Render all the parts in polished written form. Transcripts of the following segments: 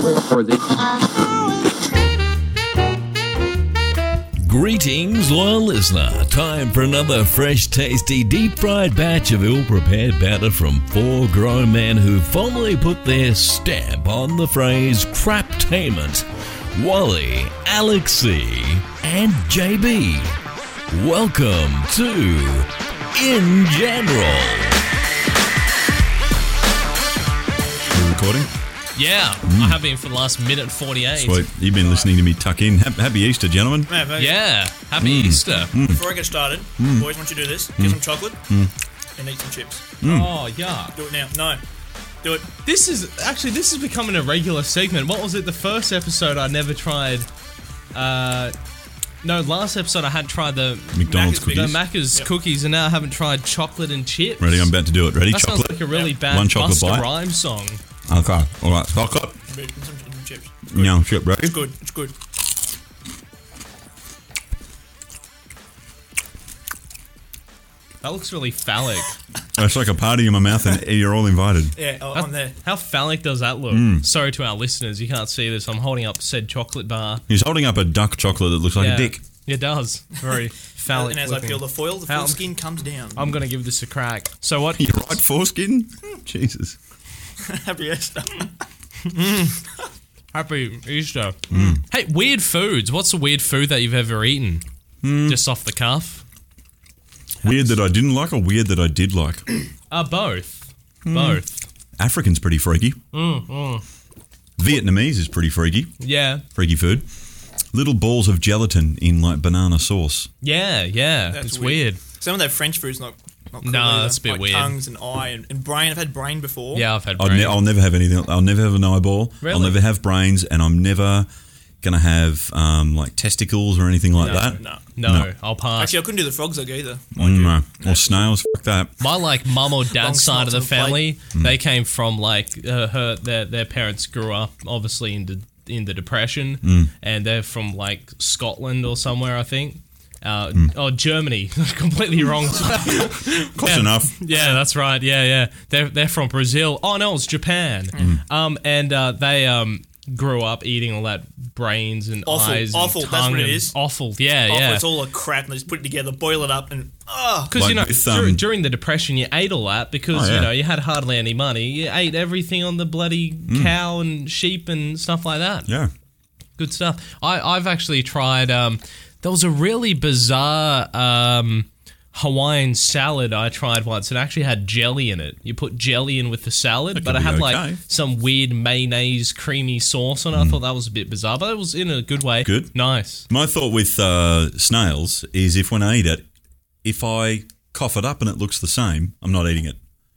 Greetings, loyal listener. Time for another fresh, tasty, deep-fried batch of ill-prepared batter from four grown men who fondly put their stamp on the phrase craptainment. Wally, Alexi, and JB. Welcome to In General. We're recording? Yeah, I have been for the last minute 48. Sweet. You've been listening to me tuck in. Happy Easter, gentlemen. Yeah, happy Easter. Before I get started, boys, want you to do this. Get some chocolate and eat some chips. Oh, yeah. Do it now. No. Do it. This is becoming a regular segment. What was it? The first episode I never tried. Last episode I hadn't tried the McDonald's Macca's cookies. the Macca's cookies, and now I haven't tried chocolate and chips. Ready? I'm about to do it. Ready? That chocolate. sounds like a really bad One chocolate Busta bite. Rhymes song. Okay. All right. Chocolate. Some chips. No, chip. Ready? It's good. It's good. That looks really phallic. It's like a party in my mouth, and you're all invited. Yeah, I'm there. How phallic does that look? Sorry to our listeners, you can't see this. I'm holding up said chocolate bar. He's holding up a duck chocolate that looks like a dick. It does. Very phallic. And as I looking. peel the foil skin comes down. I'm going to give this a crack. So what? You're right, foreskin? Jesus. Happy Easter. Happy Easter. Hey, weird foods. What's the weird food that you've ever eaten? Just off the cuff? Weird that I didn't like or weird that I did like? Both. Both. African's pretty freaky. Vietnamese is pretty freaky. Yeah. Freaky food. Little balls of gelatin in like banana sauce. Yeah. That's It's weird. Some of that French food's not cool. No, either. that's a bit like weird. Tongues and eye and brain. I've had brain before. Yeah, I've had brain. I'll never have anything. I'll never have an eyeball. Really? I'll never have brains, and I'm never gonna have like testicles or anything like that. No. I'll pass. Actually, I couldn't do the frog leg either. No. Or snails. Fuck that. My mum or Long dad's side of the snots on the family, they came from like their parents grew up obviously in the Depression, and they're from like Scotland or somewhere, I think. Germany. Completely wrong. Close enough. Yeah, that's right. Yeah. They're from Brazil. Oh no, it's Japan. And they grew up eating all that brains and Offal. eyes. Offal, and that's tongue what it and is. Offal. Yeah. It's all like crap and they just put it together, boil it up and Because Like with, during the Depression, you ate all that because you had hardly any money. You ate everything on the bloody cow and sheep and stuff like that. Yeah. Good stuff. I've actually tried. There was a really bizarre Hawaiian salad I tried once. It actually had jelly in it. You put jelly in with the salad, That but it could had be like okay. some weird mayonnaise creamy sauce on it. I thought that was a bit bizarre, but it was in a good way. Good. Nice. My thought with snails is if when I eat it, if I cough it up and it looks the same, I'm not eating it.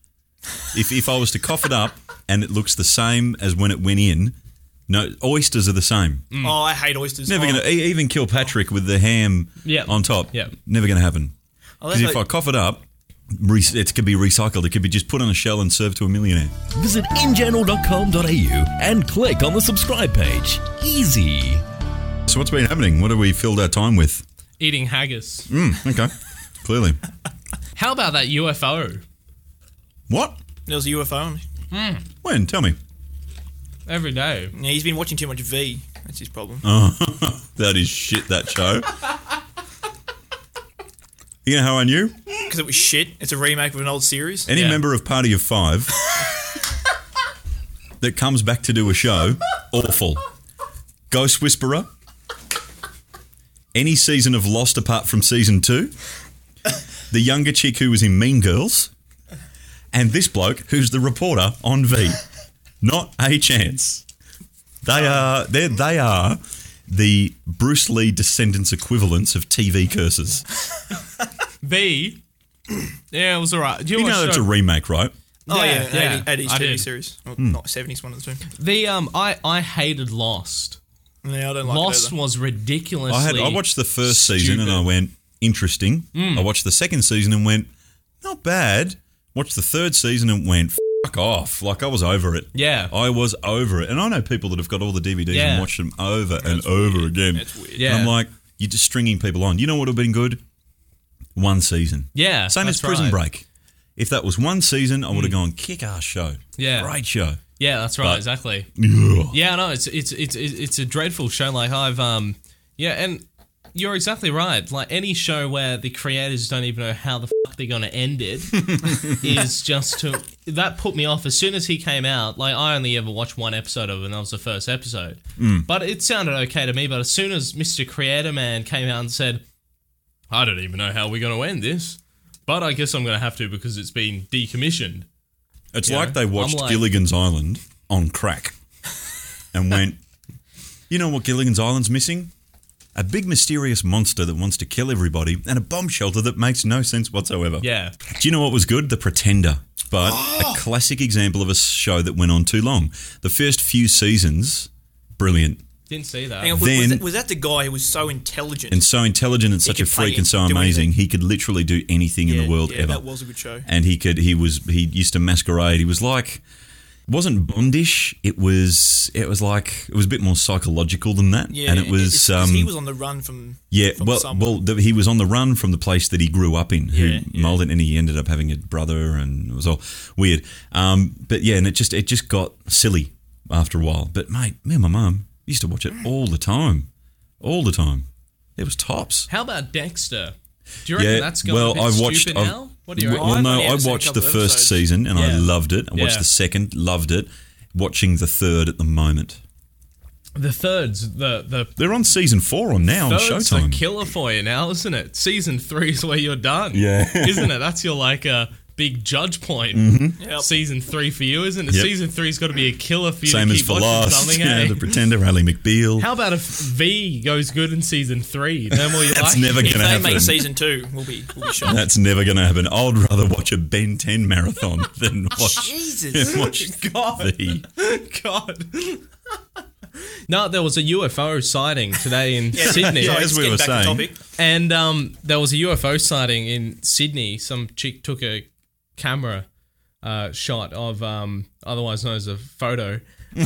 If I was to cough it up and it looks the same as when it went in, no, oysters are the same. oh, I hate oysters. Never going to even kill Patrick with the ham on top. Yeah. Never going to happen. Oh, Because if I cough it up, it could be recycled. It could be just put on a shell and served to a millionaire. Visit ingeneral.com.au and click on the subscribe page. Easy. So what's been happening? What have we filled our time with? Eating haggis. Okay, clearly. How about that UFO? What? There was a UFO. When? Tell me. Every day. Yeah, he's been watching too much V. That's his problem. That is shit, that show. You know how I knew? Because it was shit. It's a remake of an old series. Any Yeah. member of Party of Five that comes back to do a show, awful. Ghost Whisperer, any season of Lost apart from season 2, the younger chick who was in Mean Girls, and this bloke who's the reporter on V. Not a chance. They are the Bruce Lee descendants equivalents of TV curses. V. Yeah, it was alright. You know it's a remake, right? Oh, yeah. 80s I TV did. series. Or not 70s, one of the two. The I hated Lost. Yeah, I don't like Lost it either. was ridiculously. I watched the first season and I went, interesting. I watched the second season and went, not bad. Watched the third season and went, fuck off. Like, I was over it. Yeah. I was over it. And I know people that have got all the DVDs Yeah. and watched them over and over again. That's weird. Yeah. And I'm like, you're just stringing people on. You know what would have been good? One season. Yeah, Same as that's Prison right. Break. If that was one season, I would have gone, kick-ass show. Yeah. Great show. Yeah, that's right. Exactly. Ugh. Yeah, no, it's a dreadful show. Like and you're exactly right. Like any show where the creators don't even know how the fuck they're gonna end it is just that put me off as soon as he came out. Like I only ever watched one episode of it, and that was the first episode. But it sounded okay to me. But as soon as Mr. Creator Man came out and said, "I don't even know how we're gonna end this, but I guess I'm gonna have to because it's been decommissioned." It's You like know? they watched I'm like- Gilligan's Island on crack and went, you know what Gilligan's Island's missing? A big mysterious monster that wants to kill everybody and a bomb shelter that makes no sense whatsoever. Yeah. Do you know what was good? The Pretender. But a classic example of a show that went on too long. The first few seasons, brilliant. Didn't see that. Hang on, Then- was that the guy who was so intelligent? And so intelligent and such a could play freak and so do amazing. anything. He could literally do anything in the world ever. that was a good show. And he used to masquerade. He was like, it wasn't Bondish. It was a bit more psychological than that. Yeah, and it was it's 'cause he was on the run from someone. he was on the run from the place that he grew up in, who Yeah. molded, and he ended up having a brother, and it was all weird. But yeah, and it just got silly after a while. But mate, me and my mum used to watch it all the time. It was tops. How about Dexter? Do you reckon that's going a bit stupid now? What do you reckon? Well, no, I've only I seen a watched couple the of first episodes. season and I Yeah. loved it. I watched Yeah. the second, loved it. Watching the third at the moment. The third's the They're on season 4 on now on third's a Showtime. killer for you now, isn't it? Season 3 is where you're done. Yeah. Isn't it? That's your big judge point. Yep. Season 3 for you, isn't it? Yep. Season 3's got to be a killer for you Same to as keep for watching last. something, Yeah, eh? the Pretender, Ally McBeal. How about if V goes good in season 3? Then will you That's like never it? If going to they happen. make season 2, we'll be shocked. That's never going to happen. I'd rather watch a Ben 10 marathon than watch, Jesus. watch God. V. God. No, there was a UFO sighting today in Sydney. Yeah, Sorry, as just we getting were back to saying. topic. And there was a UFO sighting in Sydney. Some chick took a camera shot of, otherwise known as a photo,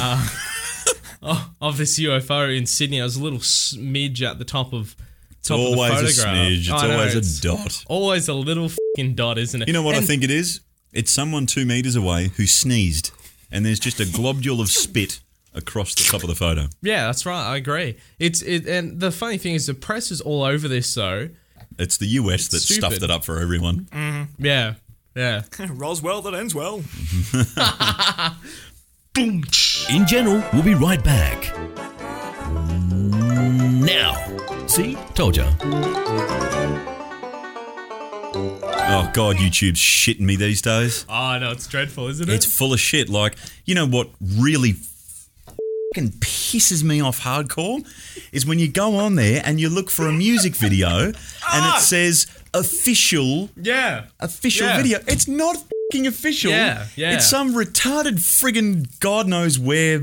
of this UFO in Sydney. It was a little smidge at the top of Always the a photograph. smidge. It's I know, always it's a dot. Always a little fucking dot, isn't it? You know what I And- think it is? It's someone 2 metres away who sneezed and there's just a globule of spit across the top of the photo. Yeah, that's right. I agree. And the funny thing is, the press is all over this, though. It's the US that Stupid. stuffed it up for everyone. Yeah, yeah. Roswell, that ends well. Boom. In general, we'll be right back. Now, see? Told ya. Oh, God, YouTube's shitting me these days. Oh, no, it's dreadful, isn't it? It's full of shit. Like, you know what really fucking pisses me off hardcore is when you go on there and you look for a music video and it says official yeah. Yeah. video. It's not fucking official. Yeah, yeah. It's some retarded friggin' God knows where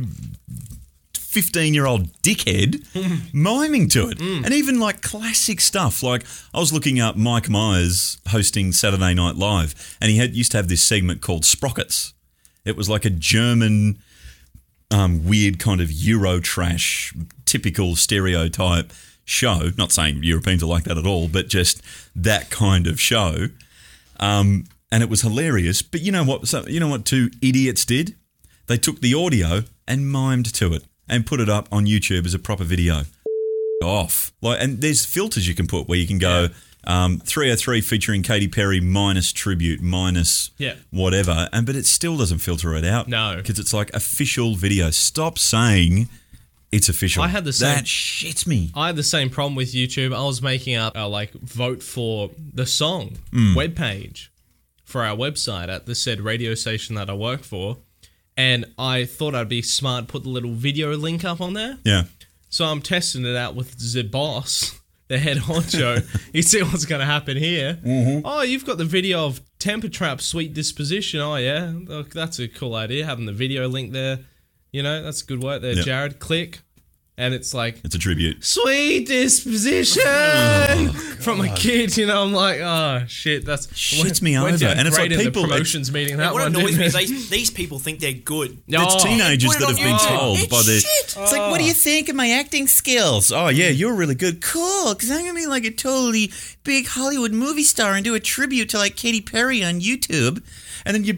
15-year-old dickhead miming to it. And even like classic stuff. Like I was looking up Mike Myers hosting Saturday Night Live and he used to have this segment called Sprockets. It was like a German weird kind of Euro trash, typical stereotype show. Not saying Europeans are like that at all, but just that kind of show. And it was hilarious. But you know what? So, you know what 2 idiots did? They took the audio and mimed to it and put it up on YouTube as a proper video. Off. And there's filters you can put where you can go 303 featuring Katy Perry minus tribute minus whatever, but it still doesn't filter it out. No. Because it's like official video. Stop saying it's official. I had the same- That shits me. I had the same problem with YouTube. I was making up our vote for the song webpage for our website at the said radio station that I work for, and I thought I'd be smart, put the little video link up on there. Yeah. So I'm testing it out with the boss, the head honcho. You see what's going to happen here. Oh, you've got the video of Temper Trap Sweet Disposition. Oh, yeah. Look, that's a cool idea, having the video link there. You know, that's good work there, Yep. Jared. Click. And it's like, It's a tribute. sweet disposition from a kid. You know, I'm like, oh, shit. That's Shits me went over. down And it's great like in people- the promotions meeting, that What one, annoys me didn't is these people think they're good. Oh. It's teenagers Put it that on have been YouTube. told It's by their... shit. It's like, what do you think of my acting skills? Oh, yeah, you're really good. Cool, because I'm going to be like a totally big Hollywood movie star and do a tribute to like Katy Perry on YouTube. And then you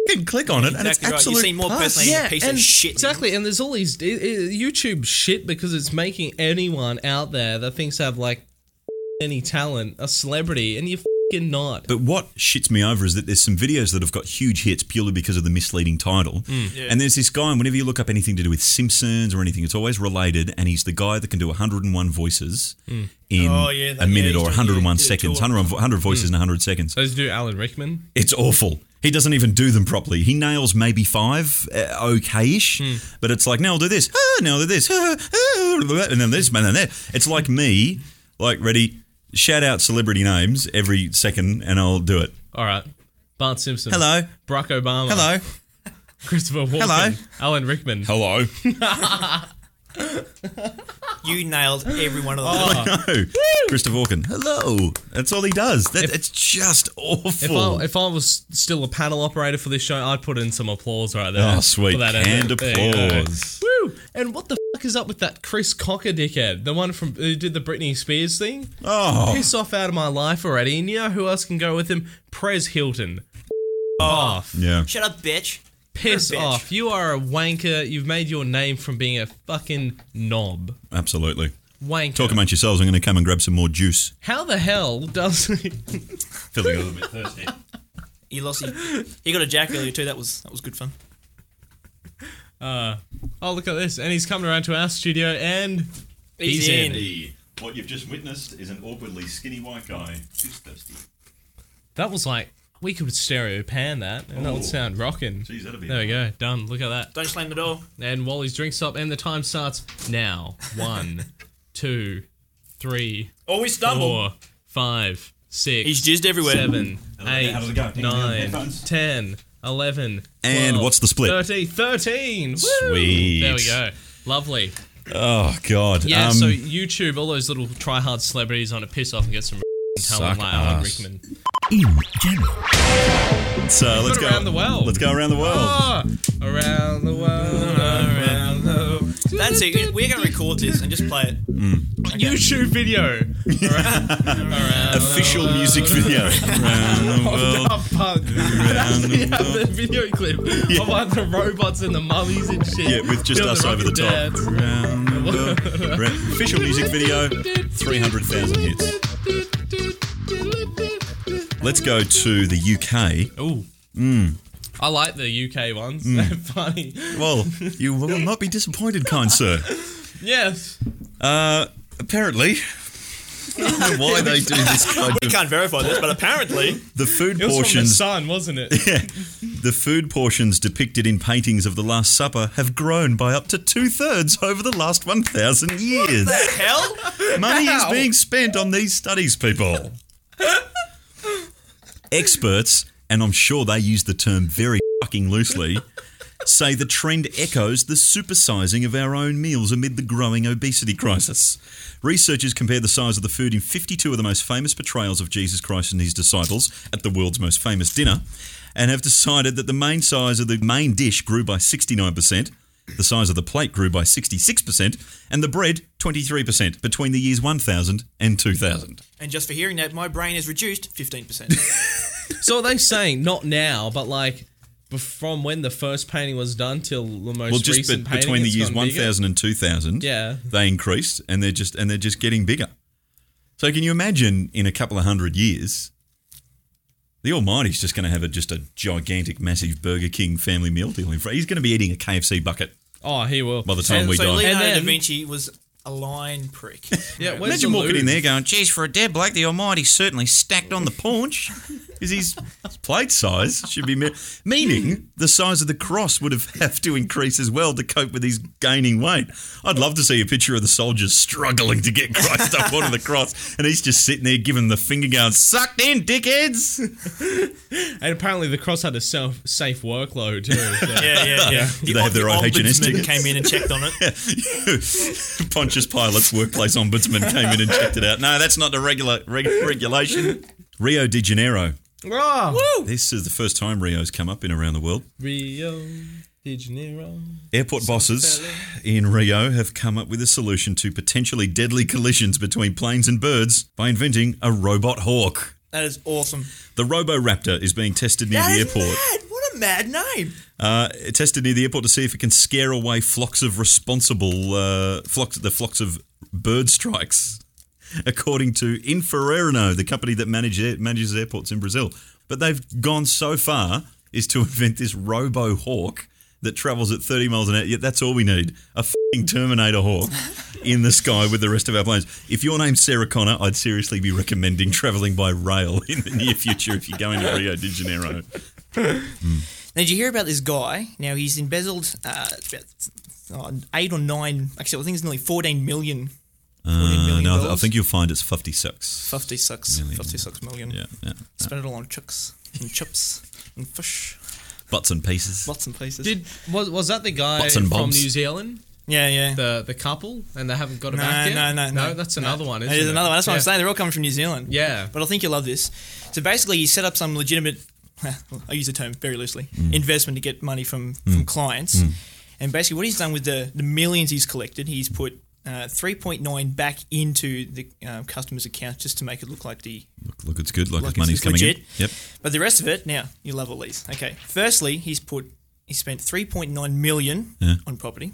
fucking click on it, and it's Exactly right. absolute You seem more pus. personally a piece of shit. Exactly, and there's all these YouTube shit because it's making anyone out there that thinks they have like any talent a celebrity, and you're fucking not. But what shits me over is that there's some videos that have got huge hits purely because of the misleading title. And there's this guy, and whenever you look up anything to do with Simpsons or anything, it's always related, and he's the guy that can do 101 voices in a minute or 101 seconds. 100 voices in 100 seconds. Those do Alan Rickman. It's awful. He doesn't even do them properly. He nails maybe 5, okay-ish, but it's like, now I'll do this, now I'll do this, and then this, and then that. It's like me, like, ready, shout out celebrity names every second, and I'll do it. All right. Bart Simpson. Hello. Barack Obama. Hello. Christopher Walken. Hello. Alan Rickman. Hello. You nailed every one of them. I know. Christopher Walken. Hello. That's all he does. It's just awful. If I was still a panel operator for this show, I'd put in some applause right there. Oh, sweet. For that Canned edit. There you go. applause. Woo! And what the fuck is up with that Chris Cocker dickhead? The one from who did the Britney Spears thing? Oh. Piss off out of my life already. And you know who else can go with him? Prez Hilton. Off. Yeah. Shut up, bitch. Piss You're a bitch. off. You are a wanker. You've made your name from being a fucking knob. Absolutely. Wanker. Talk amongst yourselves. I'm going to come and grab some more juice. How the hell does he... Feeling a little bit thirsty. You lost. He got a jack earlier too. That was good fun. oh, look at this. And he's coming around to our studio and... He's in. What you've just witnessed is an awkwardly skinny white guy who's thirsty. That was like... We could stereo pan that, and that would sound rocking. Jeez, that'd be... There we go. Done. Look at that. Don't slam the door. And Wally's drink stop, and the time starts now. 1, 2, 3, Always stumble. 4, 5, 6. He's jizzed everywhere. 7, How does it 8, go? Ding, ding, 9, headphones. 10, 11. And 12, what's the split? 13. Woo! Sweet. There we go. Lovely. Oh, God. Yeah, so YouTube, all those little try-hard celebrities on a piss off and get some talent Suck like Alan ass. Rickman. In general. So let's go around the world. Let's go around the world. Oh, around the world, around the world. That's it. We're going to record this and just play it. YouTube video. Around Official music video. Around the world. Daft Punk. The video clip of like the robots and the mummies and shit. Yeah, with just Doing us over the rocket top. dance. Around the world. Official music video, 300,000 hits. Let's go to the UK. Ooh. I like the UK ones. They're funny. Well, you will not be disappointed, kind sir. Yes. Apparently, I don't know why they do this kind We of... can't verify this, but apparently, The food It was from the portions... sun, wasn't it? Yeah, the food portions depicted in paintings of the Last Supper have grown by up to 2/3 over the last 1,000 years. the hell? Money is How? being spent on these studies, people. Experts, and I'm sure they use the term very fucking loosely, say the trend echoes the supersizing of our own meals amid the growing obesity crisis. Researchers compare the size of the food in 52 of the most famous portrayals of Jesus Christ and his disciples at the world's most famous dinner, and have decided that the main size of the main dish grew by 69%, the size of the plate grew by 66%, and the bread 23% between the years 1000 and 2000. And just for hearing that, my brain is reduced 15%. So are they saying, not now, but like from when the first painting was done till the most Well, just recent painting? between the it's years gone bigger? 1000 and 2000, Yeah. they increased, and they're just getting bigger. So can you imagine in a couple of hundred years, the Almighty's just going to have just a gigantic, massive Burger King family meal deal in front. He's going to be eating a KFC bucket Oh, he will. by the time so we die. Leonardo And da then- Vinci was a line prick. Yeah, where's Imagine the walking in lube? there going, geez, for a dead bloke, the Almighty's certainly stacked on the paunch. Because his plate size should be... Meaning, the size of the cross would have to increase as well to cope with his gaining weight. I'd love to see a picture of the soldiers struggling to get Christ up onto the cross, and he's just sitting there giving the finger going, sucked in, dickheads! And apparently the cross had a safe workload too. So. Yeah. Do they have their own H&S ombudsman tickets? came in and checked on it. Pontius Pilate's workplace ombudsman came in and checked it out. No, that's not the regulation. Rio de Janeiro. Oh, This is the first time Rio's come up in around the world. Rio de Janeiro. Airport bosses in Rio have come up with a solution to potentially deadly collisions between planes and birds by inventing a robot hawk. That is awesome. The Roboraptor is being tested near That the is airport. mad. What a mad name. It tested near the airport to see if it can scare away flocks of flocks of bird strikes, according to Inferno, the company that manages airports in Brazil. But they've gone so far as to invent this robo-hawk that travels at 30 miles an hour. Yeah, that's all we need. A f***ing Terminator hawk in the sky with the rest of our planes. If your name's Sarah Connor, I'd seriously be recommending travelling by rail in the near future if you're going to Rio de Janeiro. Now, did you hear about this guy? Now, he's embezzled about 8 or 9, actually, I think it's nearly 14 million. No, I think you'll find it's 56. 56 million. Yeah. Spent it all on chicks and chips and fish. Butts and pieces. Lots and places. Was that the guy Butts and from bobs. New Zealand? Yeah. The couple, and they haven't got it back yet? No, that's another one, isn't It it? is another one. That's what I'm saying. They're all coming from New Zealand. Yeah. But I think you'll love this. So basically, he set up some legitimate, I use the term very loosely, investment to get money from clients. And basically what he's done with the millions he's collected, he's put 3.9 back into the customer's account just to make it look like Look, it's good. Like his it's money's coming legit. in. Yep. But the rest of it, now, you love all these. Okay. Firstly, he spent 3.9 million on property.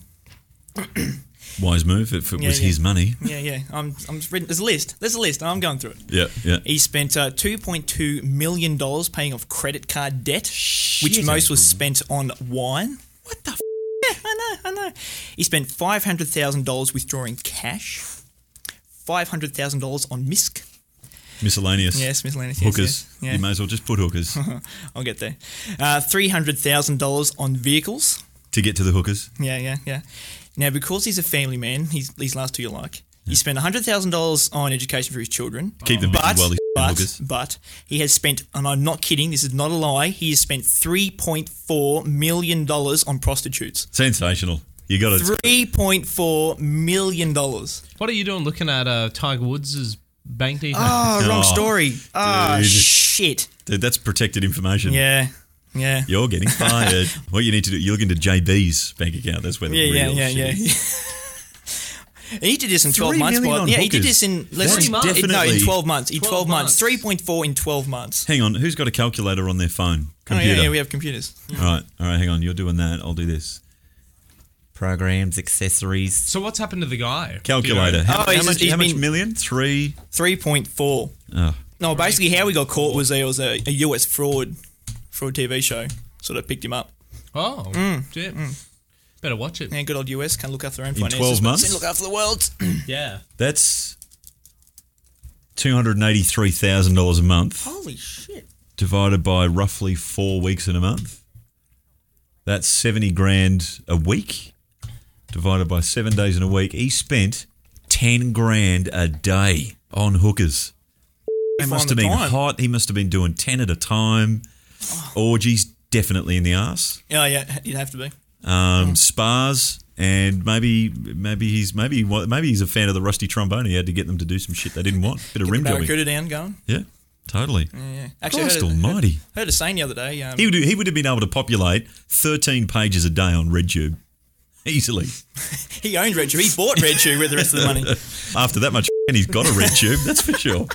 Wise move if it was his money. Yeah. I'm reading. There's a list. And I'm going through it. Yeah. He spent $2.2 million paying off credit card debt, which most was spent on wine. What the f***? Yeah, I know. He spent $500,000 withdrawing cash, $500,000 on misc. Miscellaneous. Yes, miscellaneous. Hookers. Yes. Yeah. You may as well just put hookers I'll get there. $300,000 on vehicles. to get to the hookers. Yeah. Now, because he's a family man, these last two you like. He spent $100,000 on education for his children. Keep them busy while he's hookers. But he has spent, and I'm not kidding, this is not a lie, he has spent $3.4 million on prostitutes. Sensational. You got it. $3.4 million. What are you doing looking at Tiger Woods' bank details? Oh, wrong story. Oh, dude. shit. Dude, that's protected information. Yeah. You're getting fired. What you need to do, you look into JB's bank account. That's where the real shit is. He did this in 12 $3 months. million on Yeah, he did hookers. this in less That's than definitely- in 12 months. 12 months. 3.4 in 12 months. Hang on, who's got a calculator on their phone? Oh, Computer. yeah, we have computers. All right, hang on. You're doing that. I'll do this. Programs, accessories, So what's happened to the guy? calculator. Do you know? How he's much been- million? 3. 3.4. Oh. No, basically how we got caught was there was a US fraud TV show. Sort of picked him up. Oh, shit. Better watch it. Yeah, good old US can look after their own In finances. 12 but months? they look after the world. Yeah. That's $283,000 a month Holy shit. divided by roughly 4 weeks in a month. That's 70 grand a week divided by 7 days in a week. He spent 10 grand a day on hookers. He must have been hot. He must have been doing 10 at a time. Orgies, definitely in the arse. Oh, yeah, you'd have to be. Spas, and maybe he's a fan of the rusty trombone. He had to get them to do some shit they didn't want. Bit of rim jobbing. Barracuda down going. Yeah, totally. Yeah. Actually, Christ almighty. heard a saying the other day. He would have been able to populate 13 pages a day on RedTube easily. He owned RedTube. He bought RedTube with the rest of the money. After that much, and he's got a RedTube. That's for sure.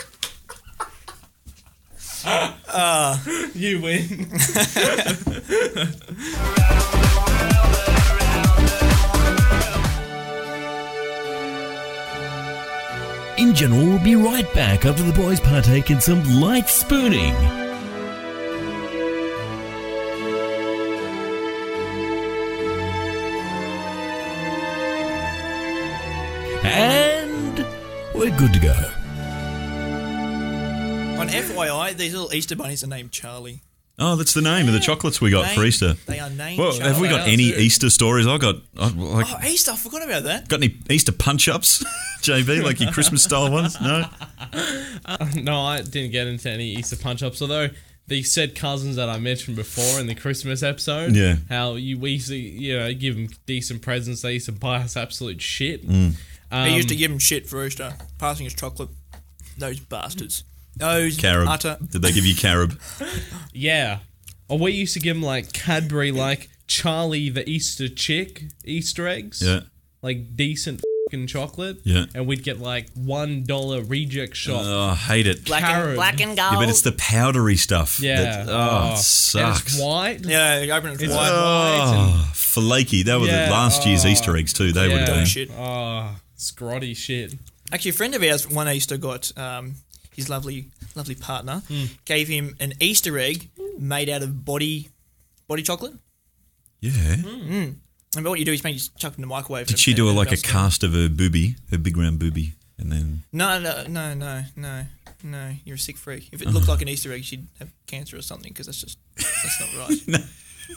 You win. In general, we'll be right back after the boys partake in some light spooning. And we're good to go. On FYI, these little Easter bunnies are named Charlie. Oh, that's the name of the chocolates we got for Easter. They are named Well, Charlie. have we got any Easter stories? Oh, Easter, I forgot about that. Got any Easter punch-ups, JB, like your Christmas-style ones? No? No, I didn't get into any Easter punch-ups, although the said cousins that I mentioned before in the Christmas episode, Yeah. how we used to, give them decent presents, they used to buy us absolute shit. They used to give him shit for Easter, passing his chocolate. Those bastards. Those Carob. utter... Did they give you carob? Yeah. Or we used to give them, like, Cadbury, like, Charlie the Easter chick Easter eggs. Yeah. Like, decent fucking chocolate. Yeah. And we'd get like $1 reject shop. Oh, I hate it. Black and gold. Yeah, but it's the powdery stuff. Yeah. It And sucks. it's white. Yeah, you open it It's wide. Oh, flaky. That was Yeah. last year's Easter eggs too. They would have been. Shit. Oh, scrotty shit. Actually, a friend of ours one Easter got his lovely partner gave him an Easter egg made out of body chocolate. Yeah. And what you do is you just chuck it in the microwave. Did she do like a cast of her boobie, her big round boobie, and then? No. You're a sick freak. If it looked like an Easter egg, she'd have cancer or something because that's not right. No.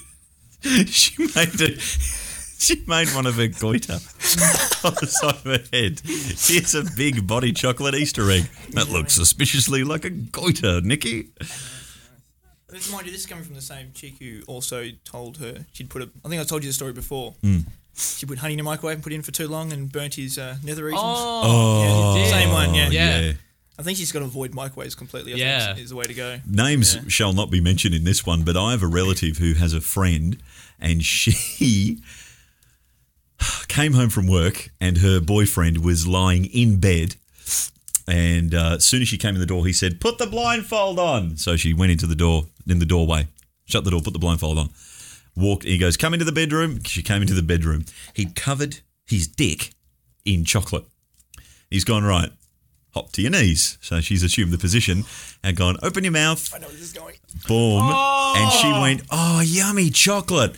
She made one of her goiter on the side of her head. Here's a big body chocolate Easter egg. That looks suspiciously like a goiter, Nikki. Mind you, this is coming from the same chick who also told her she'd put I think I told you the story before. She put honey in the microwave and put it in for too long and burnt his nether regions. Oh, Yeah, same one, yeah. Yeah. I think she's got to avoid microwaves completely. I think is the way to go. Names shall not be mentioned in this one, but I have a relative who has a friend, and she came home from work and her boyfriend was lying in bed, and as soon as she came in the door, he said, "Put the blindfold on." So she went into the doorway, shut the door, put the blindfold on, walked. He goes, "Come into the bedroom." She came into the bedroom. He'd covered his dick in chocolate. He's gone, "Right, hop to your knees." So she's assumed the position and gone, "Open your mouth." I know where this is going. Boom. And she went, "Oh, yummy chocolate."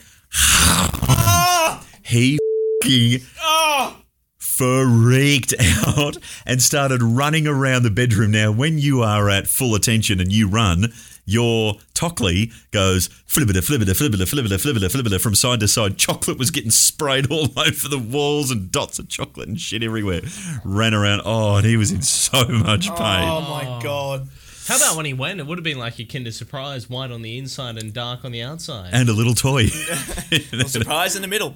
He f***ing freaked out and started running around the bedroom. Now, when you are at full attention and you run, your Tockley goes flibbida, flibbida, flibbida, flibbida, flibbida, flibbida from side to side. Chocolate was getting sprayed all over the walls and dots of chocolate and shit everywhere. Ran around. Oh, and he was in so much pain. Oh my God. How about when he went? It would have been like a Kinder Surprise, white on the inside and dark on the outside. And a little toy. Little surprise in the middle.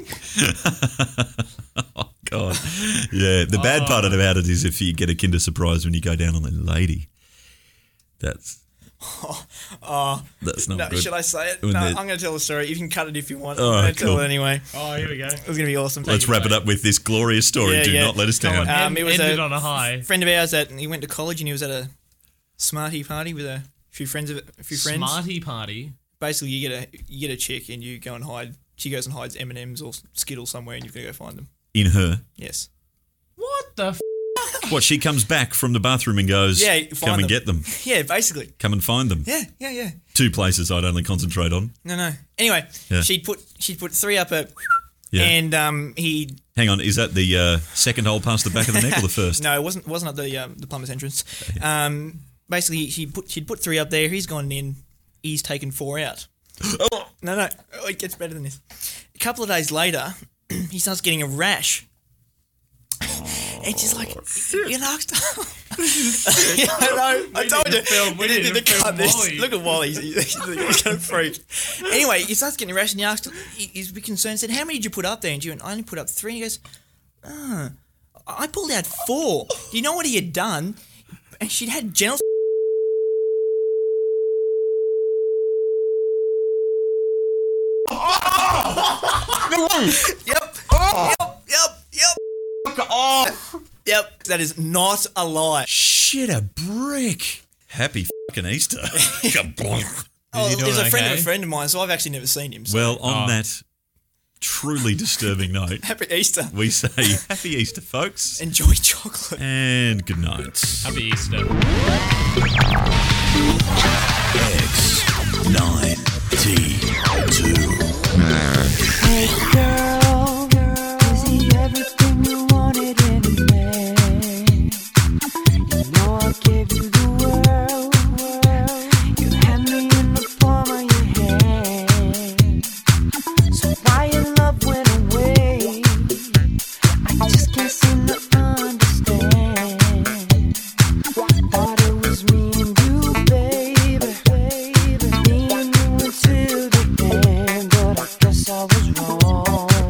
Oh, God. Yeah, the bad part about it is if you get a Kinder Surprise when you go down on the lady. That's not good. Should I say it? When No, the- I'm going to tell the story. You can cut it if you want. All I'm right, going to tell cool. it anyway. Oh, here we go. It was going to be awesome. Let's wrap it up with this glorious story. Yeah, Do yeah. not let us down. It was Ended a on a high. friend of ours that he went to college and he was at a Smarty party with a few friends. Smarty party. Basically, you get a chick and you go and hide. She goes and hides M&Ms or Skittles somewhere, and you've got to go find them. In her. Yes. What the f***? What, she comes back from the bathroom and goes, Yeah, come find and them. get them. Yeah, basically. Come and find them. Yeah. Two places I'd only concentrate on. No. Anyway, Yeah. she'd put 3 up her, Yeah. and he. Hang on, is that the second hole past the back of the neck or the first? No, it wasn't at the plumber's entrance. Basically, she'd put 3 up there. He's gone in. He's taken 4 out. No. Oh, it gets better than this. A couple of days later, he starts getting a rash. And she's like, "You knocked." I told you. We need to film Wally. Look at Wally. He's going to freak. Anyway, he starts getting a rash, and he asked. He's a bit concerned. Said, "How many did you put up there?" And she went, "I only put up 3." And he goes, "I pulled out 4. Do you know what he had done?" And she'd had genital. Yep. That is not a lie. Shit, a brick. Happy fucking Easter. Kabloink. Oh, he doing he's a friend of okay? a friend of mine, so I've actually never seen him. So. Well, on that truly disturbing note, Happy Easter. we say Happy Easter, folks, Enjoy chocolate. and good night. Happy Easter. X9T2. Hey girl, is he everything you wanted in a man? You know I gave you the world. You had me in the palm of your hand. So why your love went away? I just can't seem to understand. Thought it was me and you, baby. Me and you until the end, but I guess I was wrong.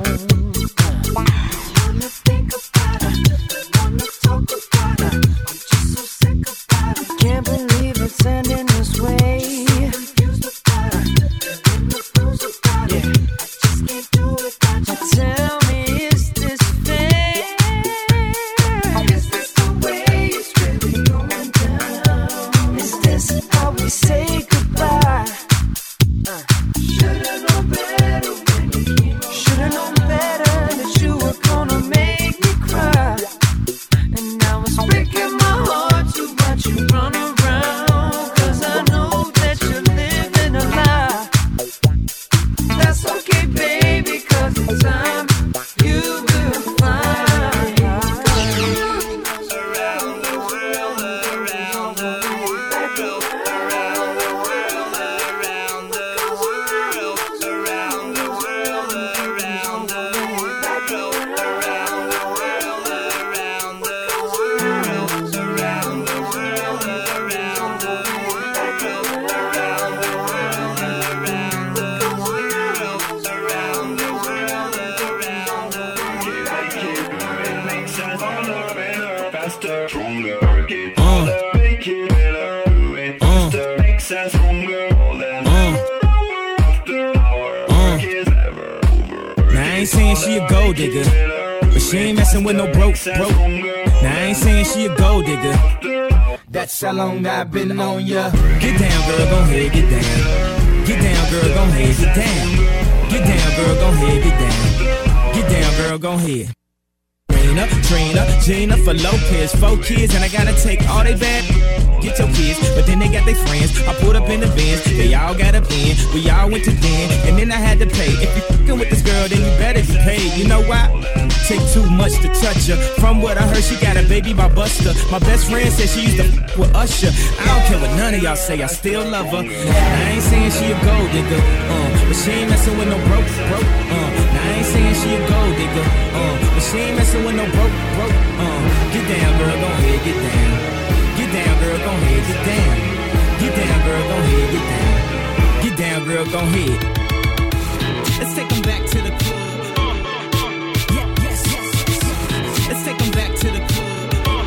It makes us harder, better, faster, stronger. Keep harder, make it better, do it faster. Makes us stronger, all than after our work is never over. Now I ain't saying she a gold digger, but she ain't messing with no broke. Now I ain't saying she a gold digger. That's how long I've been on ya. Get down, girl, gon' ahead, get down. Get down, girl, gon' ahead, get down. Get down, girl, gon' ahead, get down. Get down, girl, gon' ahead. Trina, Gina for Lopez, 4 kids, and I gotta take all they bad. Get your kids, but then they got their friends. I pulled up in the Benz, they all got up in. We all went to den, and then I had to pay. If you fucking with this girl, then you better be paid. You know why? Take too much to touch her. From what I heard, she got a baby by Buster. My best friend said she used to fuck with Usher. I don't care what none of y'all say, I still love her. I ain't saying she a gold digger, but she ain't messing with no broke. Now I ain't saying she a gold digger, but she ain't messing with no broke. Get down, girl, gon' ahead, get down. Get down, girl, gon' ahead, get down. Get down, girl, gon' ahead, get down. Get down, girl, gon' ahead. Let's take them back to the club. Yes. Let's take them back to the club.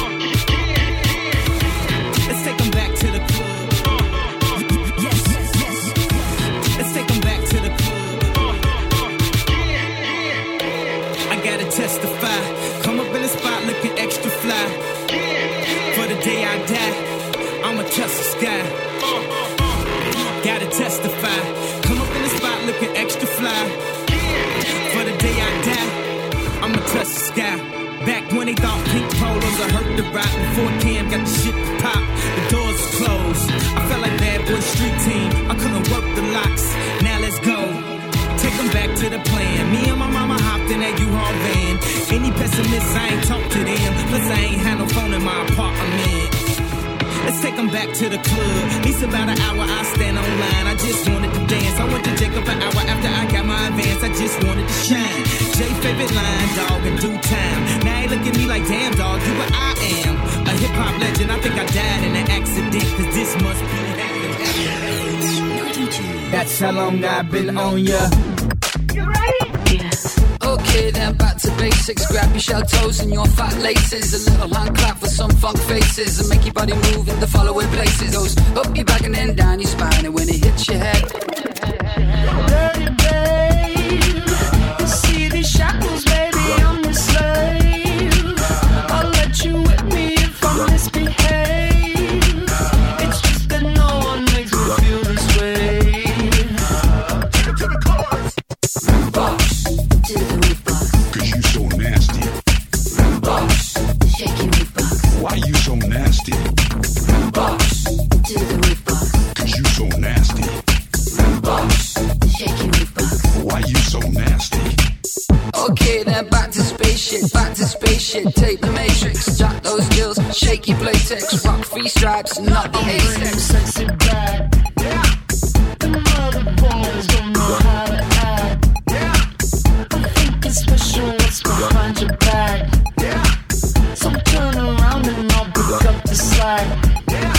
Let's take them back to the club. Yes. Let's take them back to the club. I gotta testify. Come up in the spot looking extra fly. For the day I die, I'ma touch the sky. Gotta testify. Come up in the spot looking extra fly. For the day I die, I'ma touch the sky. Back when they thought pink polos would hurt the rock. Before Cam got the shit to pop, the doors was closed. I felt like Bad Boy Street Team. I couldn't work the locks. Now let's go. Take them back to the plan. Me and my mama hopped in that U-Haul van. Any pessimists, I ain't talk to them. Plus I ain't had no phone in my apartment. Let's take them back to the club. It's about an hour, I stand online. I just wanted to dance. I went to Jacob an hour after I got my advance. I just wanted to shine. Jay favorite line, dog, in due time. Now they look at me like, damn, dog, you what I am. A hip-hop legend, I think I died in an accident. Cause this must be That's how long I've been on ya. You ready? Yeah. Okay, then back to basics. Grab your shell toes and your fat laces. A little hand clap for some funk faces. And make your body move in the following places. Goes up your back and then down your spine. And when it hits your head, Dirty babe, you see these shackles, baby, I'm the slave. I'll let you whip me if I misbehave. It's just that no one makes me feel this way. box to the roof box. Cause you so nasty. Box, shake your roof box. Why you so nasty? Box to the roof box. Cause you so nasty. Box, shake your roof box. Why you so nasty? Okay, then back to spaceship. Take the matrix, jack those gills, shaky playtex, rock free stripes, not the Asics. Sexy back, yeah. The mother boys don't know how to act, yeah. I think it's special what's behind your back, yeah. So turn around and I'll pick up the slack, yeah.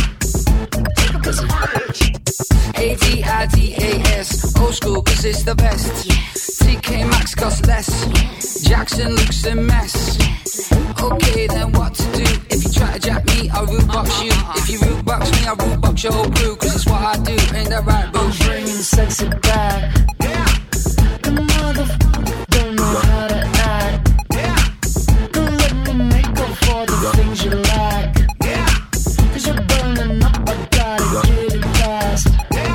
ADIDAS, old school cause it's the best. TK Maxx costs less. Jackson looks a mess. Okay, then what to do? If you try to jack me, I'll root box you. If you root box me, I'll root box your whole crew. Cause it's what I do, ain't that right, boo? I'm bringing sexy back, yeah. The motherfucker don't know how to act, yeah. Don't let me make up for the things you lack, yeah. Cause you're burning up, I gotta get it fast, yeah.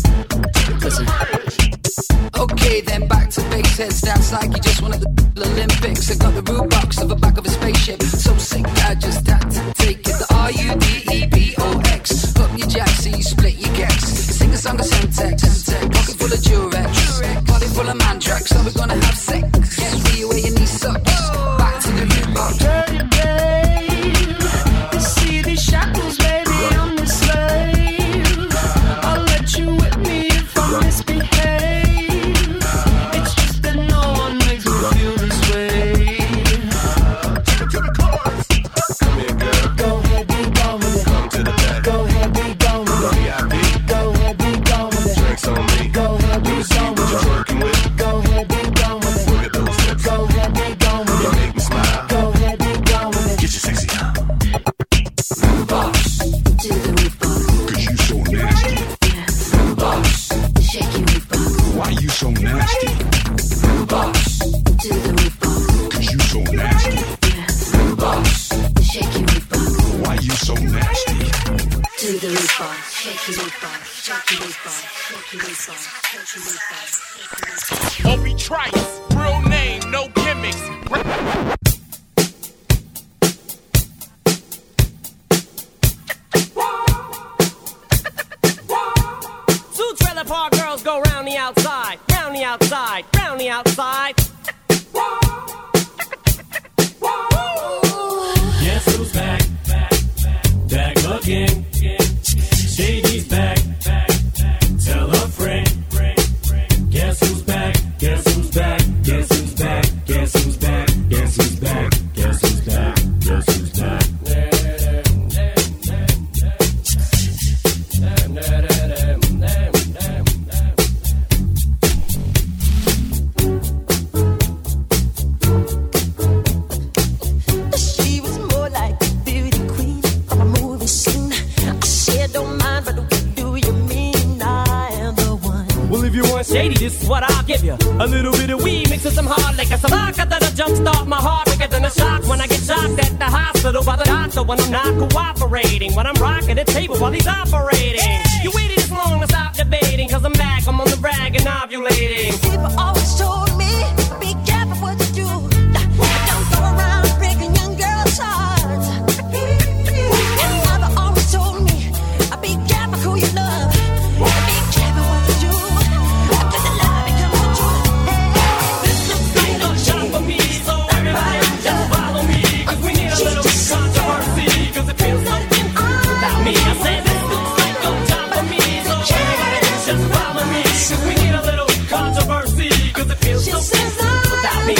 Okay, then back to base heads. Dance like you just won at the Olympics. I got the root box of the back of a spaceship. So sick, I just had to take it. The RUDEBOX. Up your jack, so you split your gex. Sing a song of Semtex. Pocket full of Durex. Body full of Mandrax. So we're gonna have sex. See you where your knee sucks. Back to the root box. Dirty babe, you see these shackles, baby, I'm the slave. I'll let you whip me if I misbehave. It's just that no one makes me feel this way. Come here, nasty? Shake your root box Why you so nasty? to the root box. Shake your root box. Shake your root box. Shake your root box. Shake your root box. Obi Trice, real name, no gimmicks. Two trailer park girls go round the outside, round the outside, round the outside. Guess who's back? Back again. Shady's back. Tell a friend. Guess who's back? Guess who's back? Guess who's back? Guess who's back? Guess who's back? Guess who's back? Guess who's back? She was more like a beauty queen from a movie scene. I said, don't mind, but what do you mean I am the one? Well, if you want shady, this is what I'll give you. A little bit of weed mixed with some hard liquor, some vodka that'll jumpstart my heart quicker than a shock when I get shocked at the hospital by the doctor when I'm not cooperating, when I'm rocking the table while he's operating. You waited this long to stop debating, cause I'm back, I'm on the rag and ovulating. People always told me, be careful what you do. Don't go around breaking young girls' hearts. And mother always told me, be careful who you love. Be careful what you do. Cause the love becomes the truth. This looks like a job for me, so everybody just follow me, cause we need a little controversy, cause it feels so empty without me. I said this looks like a job for me, so everybody just follow me, cause we need a little controversy, cause it feels so empty without me.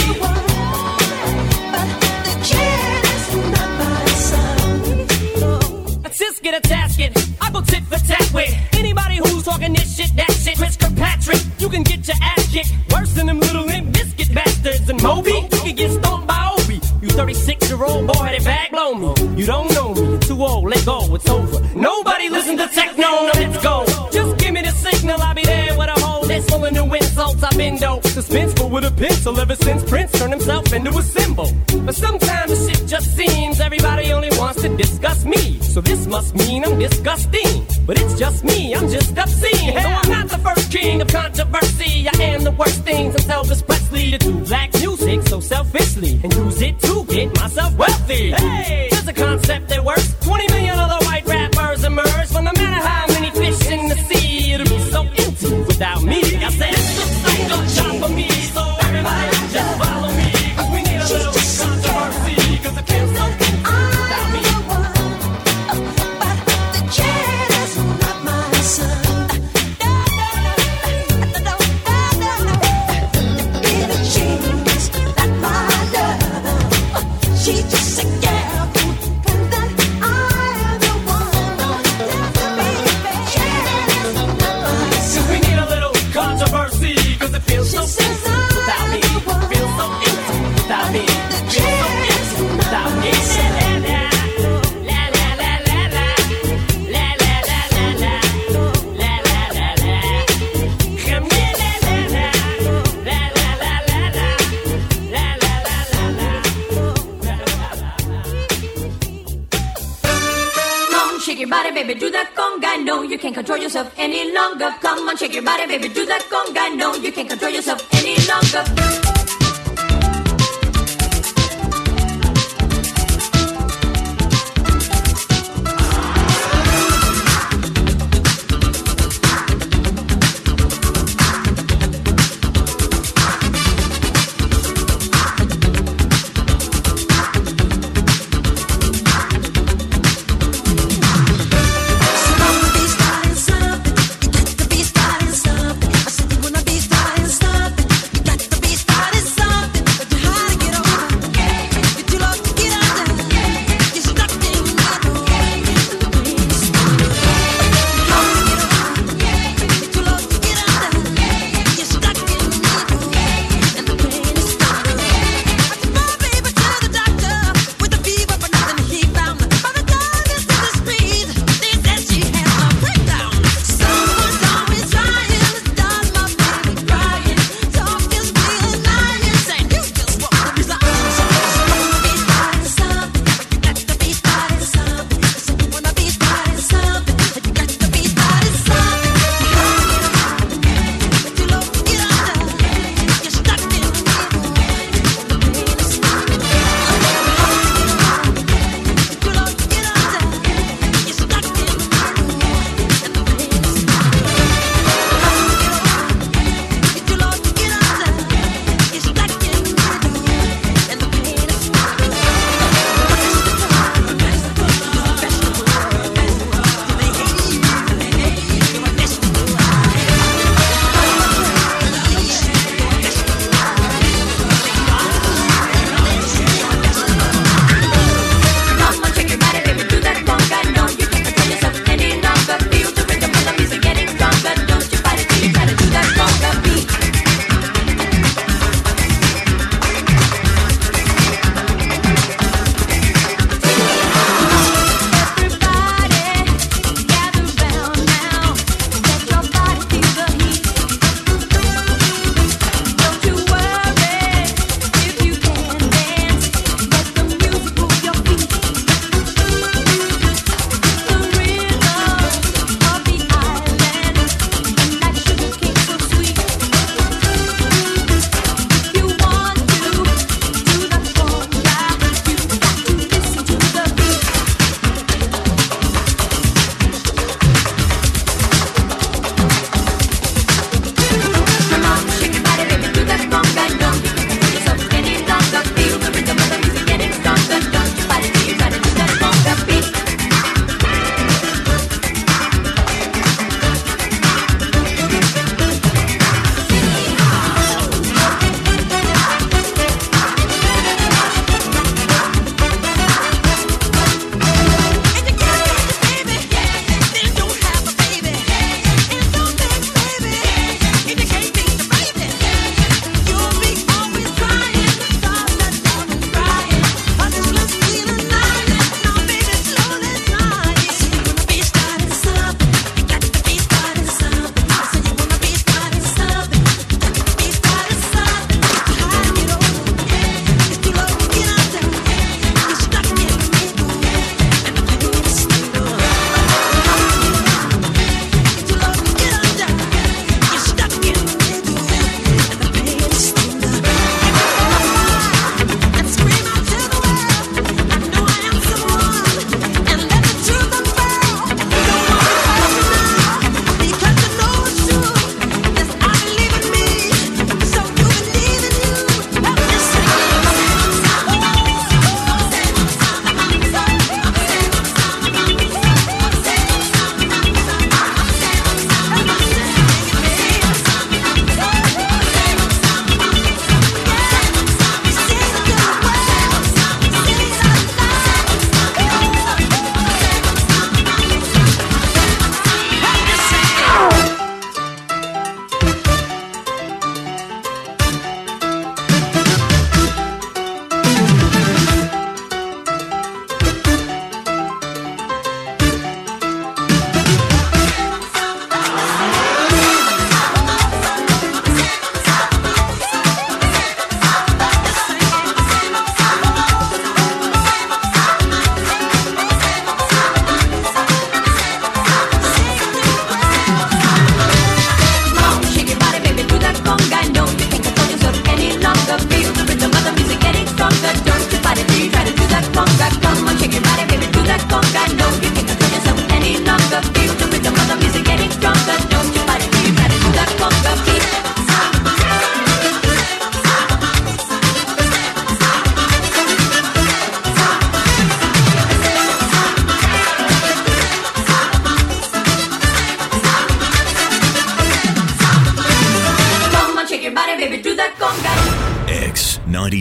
Let's just get a tasket. I go tit for tat with anybody who's talking this shit, that shit. Chris Kirkpatrick, you can get your ass kicked worse than them little Limp Bizkit bastards. And Moby, you can get stomped by Obi. You 36-year-old boy, they back blow me. You don't know me, you're too old, let go, it's over. Nobody listen to techno, now let's go. Just give me the signal, I'll be there with a whole list full of new insults. I've been dope, suspenseful with a pencil ever since Prince turned himself into a symbol. But sometimes the shit just seems everybody only wants to discuss me. So this must mean I'm disgusting. But it's just me, I'm just obscene. No, I'm not the first king of controversy. I am the worst things I'm Elvis Presley to do black music so selfishly and use it to get myself wealthy. Hey, there's a concept that works. 20 million other white rappers emerge. But no matter how many fish in the sea, it'll be so empty without me. I said this looks like a job for me, so everybody just follow me, cause we need a little controversy, cause it feels so empty without me. She's just a girl who thinks that I am the one. Cause we need a little controversy, cause it feels so empty without me. It feels so empty without me. It feels so empty without me. La la la la la. La la la la la. La la la la. Come here, la la la. La la la la la. La la la la la. Come on, shake your body, baby, do that conga. No, you can't control yourself any longer. Come on, shake your body, baby, do that conga. No, you can't control yourself any longer. Be starting something. I said you wanna be starting something. You got to be starting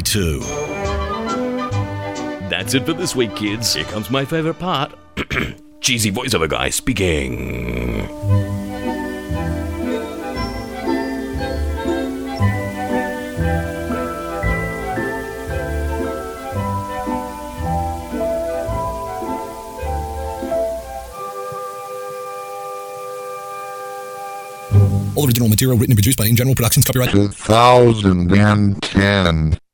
92. That's it for this week, kids. Here comes my favorite part. Cheesy voiceover guy speaking. All original material written and produced by In General Productions, copyright 2010.